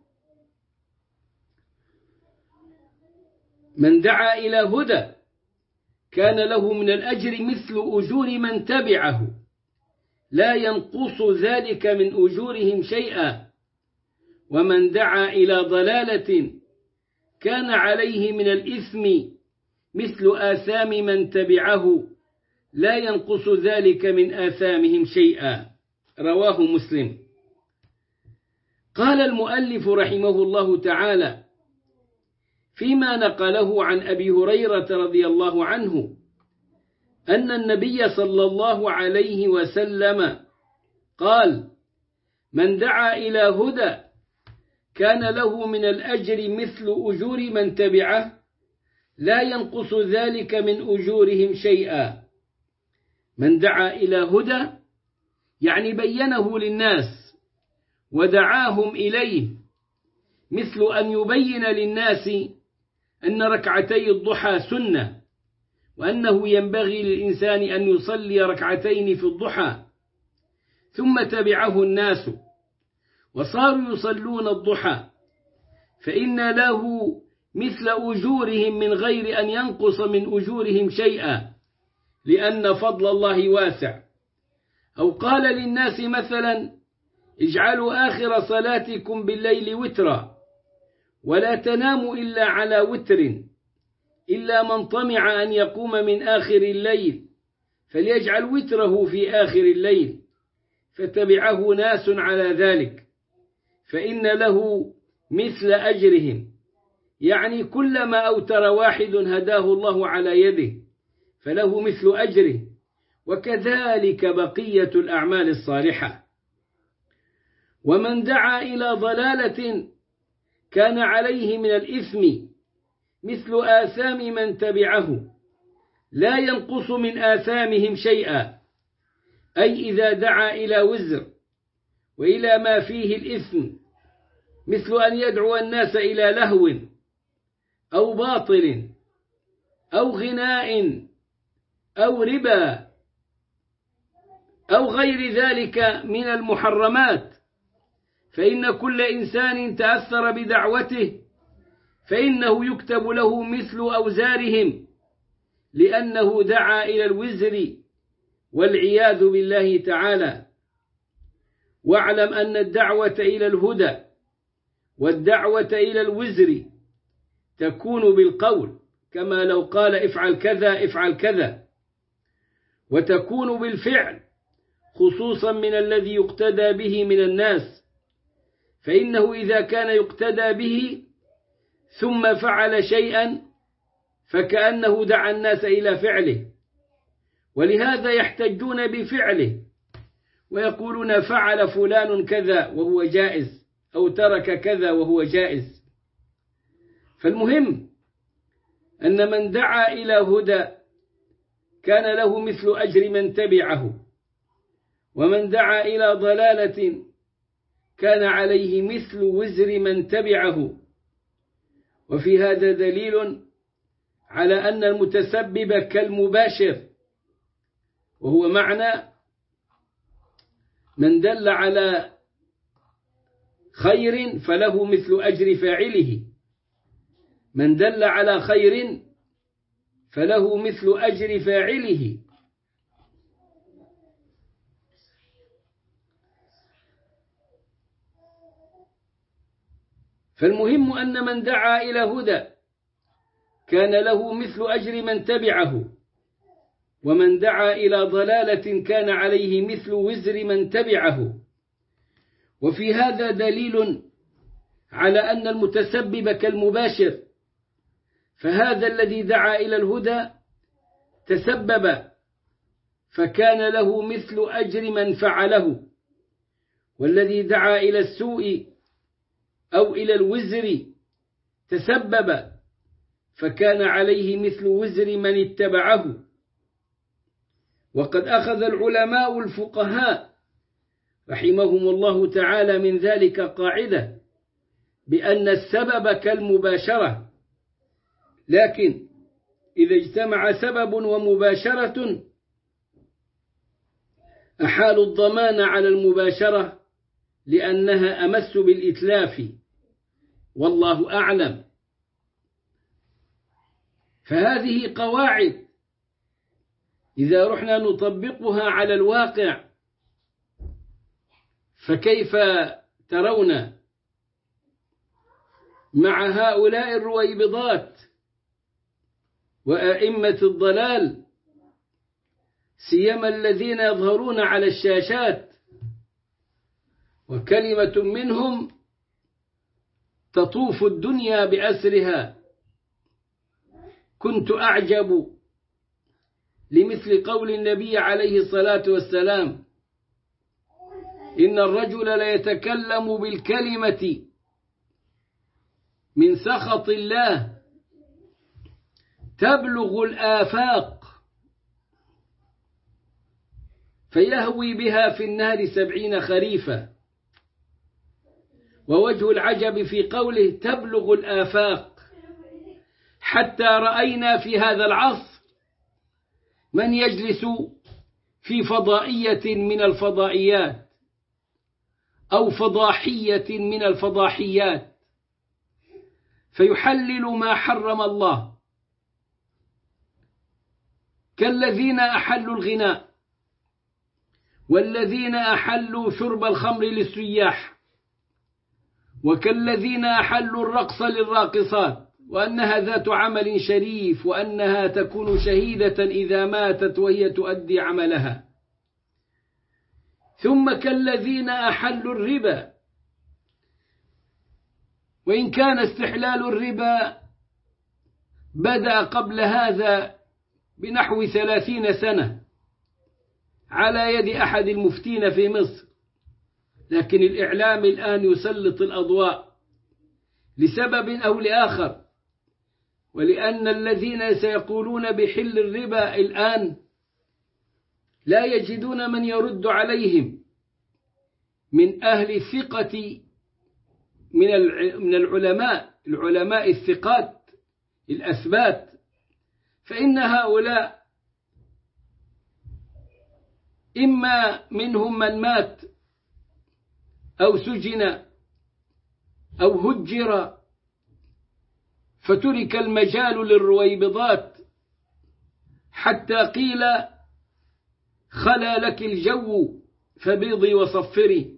من دعا إلى هدى كان له من الأجر مثل أجور من تبعه لا ينقص ذلك من أجورهم شيئا، ومن دعا إلى ضلالة كان عليه من الإثم مثل آثام من تبعه لا ينقص ذلك من آثامهم شيئا. رواه مسلم. قال المؤلف رحمه الله تعالى فيما نقله عن أبي هريرة رضي الله عنه أن النبي صلى الله عليه وسلم قال: من دعا إلى هدى كان له من الأجر مثل أجور من تبعه لا ينقص ذلك من أجورهم شيئا. من دعا إلى هدى يعني بينه للناس ودعاهم إليه، مثل أن يبين للناس أن ركعتي الضحى سنة، وأنه ينبغي للإنسان أن يصلي ركعتين في الضحى، ثم تبعه الناس وصاروا يصلون الضحى، فإن له مثل أجورهم من غير أن ينقص من أجورهم شيئا، لأن فضل الله واسع. أو قال للناس مثلا: اجعلوا آخر صلاتكم بالليل وترا، ولا تناموا إلا على وتر، إلا من طمع أن يقوم من آخر الليل فليجعل وتره في آخر الليل. فتبعه ناس على ذلك، فإن له مثل أجرهم، يعني كلما أوتر واحد هداه الله على يده فله مثل أجره، وكذلك بقية الأعمال الصالحة. ومن دعا إلى ضلالة كان عليه من الإثم مثل آثام من تبعه لا ينقص من آثامهم شيئا، أي إذا دعا إلى وزر وإلى ما فيه الإثم، مثل أن يدعو الناس إلى لهو أو باطل أو غناء أو ربا أو غير ذلك من المحرمات، فإن كل إنسان تأثر بدعوته فإنه يكتب له مثل أوزارهم، لأنه دعا إلى الوزر والعياذ بالله تعالى. واعلم أن الدعوة إلى الهدى والدعوة إلى الوزر تكون بالقول، كما لو قال افعل كذا افعل كذا، وتكون بالفعل خصوصا من الذي يقتدى به من الناس، فإنه إذا كان يقتدى به ثم فعل شيئا فكأنه دعا الناس إلى فعله، ولهذا يحتجون بفعله ويقولون فعل فلان كذا وهو جائز، أو ترك كذا وهو جائز. فالمهم أن من دعا إلى هدى كان له مثل أجر من تبعه، ومن دعا إلى ضلالة كان عليه مثل وزر من تبعه. وفي هذا دليل على أن المتسبب كالمباشر، وهو معنى من دل على خير فله مثل أجر فاعله، من دل على خير فله مثل أجر فاعله. فالمهم أن من دعا إلى هدى كان له مثل أجر من تبعه، ومن دعا إلى ضلالة كان عليه مثل وزر من تبعه. وفي هذا دليل على أن المتسبب كالمباشر، فهذا الذي دعا إلى الهدى تسبب فكان له مثل أجر من فعله، والذي دعا إلى السوء أو إلى الوزر تسبب فكان عليه مثل وزر من اتبعه. وقد أخذ العلماء الفقهاء رحمهم الله تعالى من ذلك قاعدة بأن السبب كالمباشرة، لكن إذا اجتمع سبب ومباشرة أحالوا الضمان على المباشرة لأنها أمس بالإتلاف، والله أعلم. فهذه قواعد إذا رحنا نطبقها على الواقع فكيف ترون مع هؤلاء الرويبضات وأئمة الضلال، سيما الذين يظهرون على الشاشات، وكلمة منهم تطوف الدنيا بأسرها. كنت أعجب لمثل قول النبي عليه الصلاة والسلام: إن الرجل ليتكلم بالكلمة من سخط الله تبلغ الآفاق فيهوي بها في النار 70 خريفا. ووجه العجب في قوله تبلغ الآفاق، حتى رأينا في هذا العصر من يجلس في فضائية من الفضائيات أو فضاحية من الفضاحيات فيحلل ما حرم الله، كالذين أحلوا الغناء والذين أحلوا شرب الخمر للسياح، وكالذين أحلوا الرقص للراقصات، وأنها ذات عمل شريف، وأنها تكون شهيدة إذا ماتت وهي تؤدي عملها. ثم كالذين أحلوا الربا، وإن كان استحلال الربا بدأ قبل هذا بنحو 30 سنة، على يد أحد المفتين في مصر، لكن الإعلام الآن يسلط الأضواء لسبب أو لآخر، ولأن الذين سيقولون بحل الربا الآن لا يجدون من يرد عليهم من أهل الثقة من العلماء الثقات الأثبات، فإن هؤلاء إما منهم من مات أو سجن أو هجر فترك المجال للرويبضات حتى قيل خلا لك الجو فبيضي وصفري،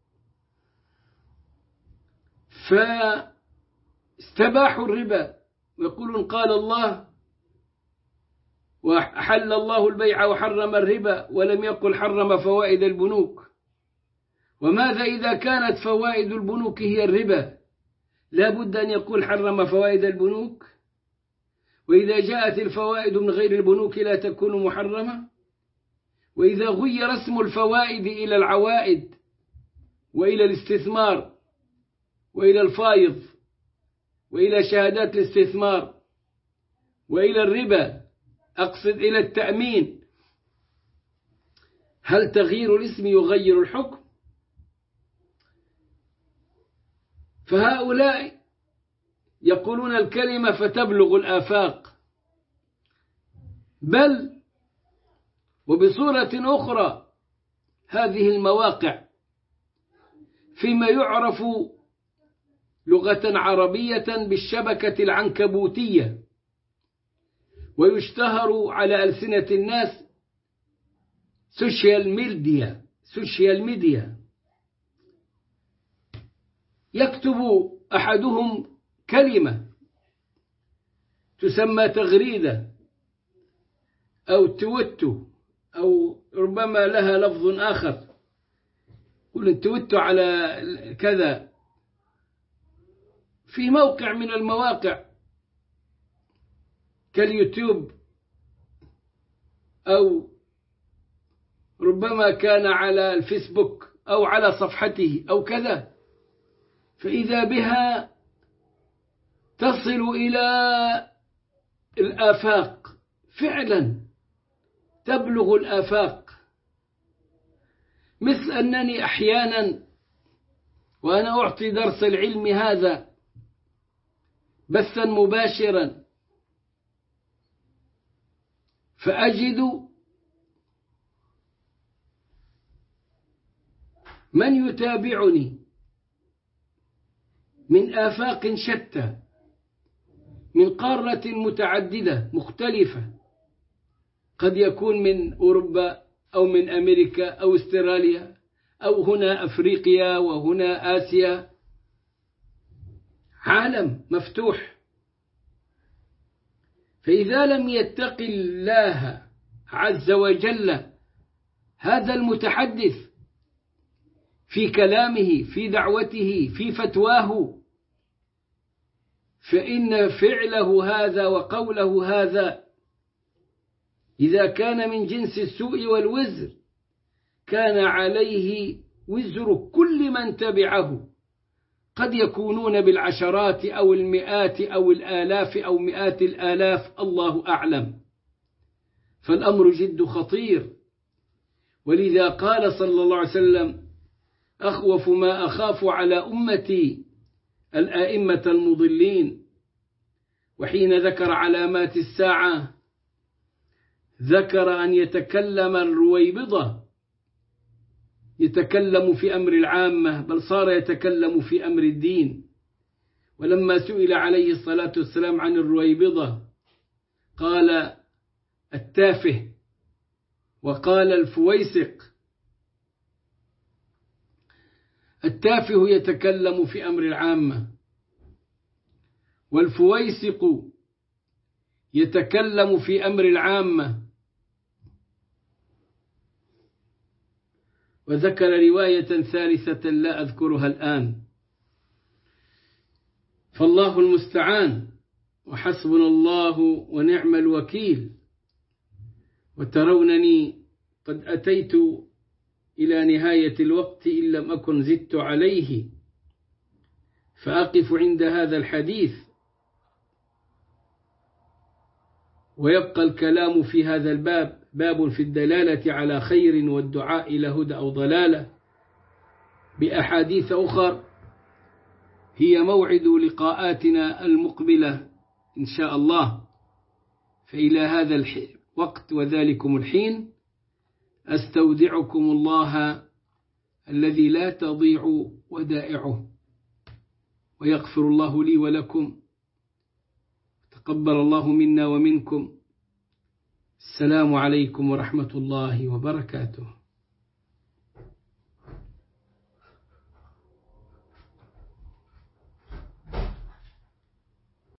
فاستباحوا الربا ويقولون قال الله وحل الله البيع وحرم الربا ولم يقل حرم فوائد البنوك. وماذا إذا كانت فوائد البنوك هي الربا؟ لا بد أن يقول حرم فوائد البنوك، وإذا جاءت الفوائد من غير البنوك لا تكون محرمة، وإذا غير اسم الفوائد إلى العوائد وإلى الاستثمار وإلى الفايض وإلى شهادات الاستثمار وإلى الربا، أقصد إلى التأمين، هل تغيير الاسم يغير الحكم؟ فهؤلاء يقولون الكلمة فتبلغ الآفاق، بل وبصورة أخرى هذه المواقع فيما يعرف لغة عربية بالشبكة العنكبوتية ويشتهر على ألسنة الناس سوشيال ميديا. يكتب أحدهم كلمة تسمى تغريدة أو تويت أو ربما لها لفظ آخر، يقول تويت على كذا في موقع من المواقع كاليوتيوب، أو ربما كان على الفيسبوك أو على صفحته أو كذا، فإذا بها تصل إلى الآفاق، فعلا تبلغ الآفاق. مثل أنني أحيانا وأنا أعطي درس العلم هذا بثا مباشرا فأجد من يتابعني من آفاق شتى، من قارة متعددة مختلفة، قد يكون من أوروبا أو من أمريكا أو استراليا أو هنا أفريقيا وهنا آسيا، عالم مفتوح. فإذا لم يتق الله عز وجل هذا المتحدث في كلامه في دعوته في فتواه، فإن فعله هذا وقوله هذا إذا كان من جنس السوء والوزر كان عليه وزر كل من تبعه، قد يكونون بالعشرات أو المئات أو الآلاف أو مئات الآلاف، الله أعلم. فالأمر جد خطير، ولذا قال صلى الله عليه وسلم: أخوف ما أخاف على أمتي الآئمة المضلين. وحين ذكر علامات الساعة ذكر أن يتكلم الرويبضة، يتكلم في أمر العامة، بل صار يتكلم في أمر الدين. ولما سئل عليه الصلاة والسلام عن الرويبضة قال التافه وقال الفويسق. التافه يتكلم في أمر العامة، والفويسق يتكلم في أمر العامة. وذكر رواية ثالثة لا أذكرها الآن، فالله المستعان وحسبنا الله ونعم الوكيل. وترونني قد أتيت إلى نهاية الوقت إن لم أكن زدت عليه، فأقف عند هذا الحديث، ويبقى الكلام في هذا الباب باب في الدلالة على خير والدعاء إلى هدى أو ضلالة بأحاديث أخر هي موعد لقاءاتنا المقبلة إن شاء الله. فإلى هذا الوقت وذلكم الحين أستودعكم الله الذي لا تضيع ودائعه، ويغفر الله لي ولكم، تقبل الله منا ومنكم. السلام عليكم ورحمة الله وبركاته.